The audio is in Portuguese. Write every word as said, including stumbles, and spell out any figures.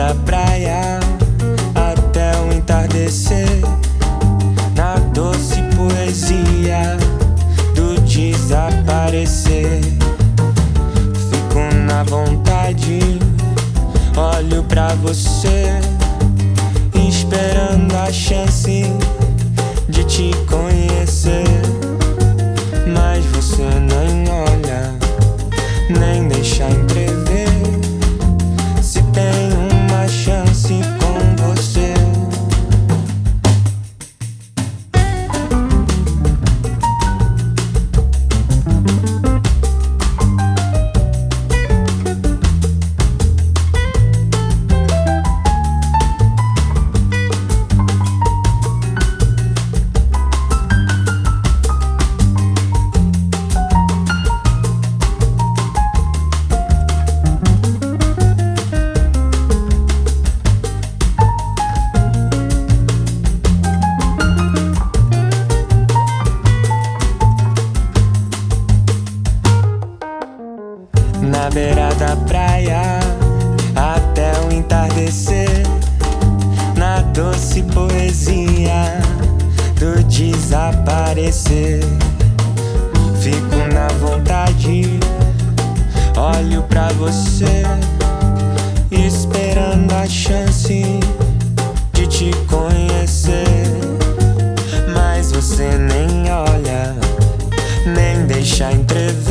da praia até o entardecer, na doce poesia do desaparecer. Fico na vontade, olho pra você, esperando a chance de te conhecer. Mas você nem olha, nem deixa entrever se tem uma chance com você. Na beira da praia até o entardecer, na doce poesia do desaparecer. Fico na vontade, olho pra você, esperando a chance de te conhecer. Mas você nem olha, nem deixa entrever